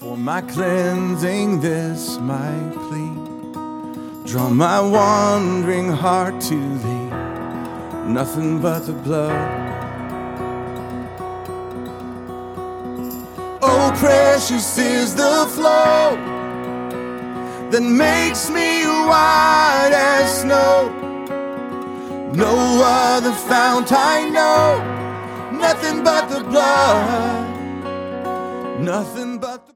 For my cleansing, this my plea. Draw my wandering heart to thee, nothing but the blood. Oh, precious is the flow that makes me white as snow. No other fount I know, nothing but the blood, nothing but the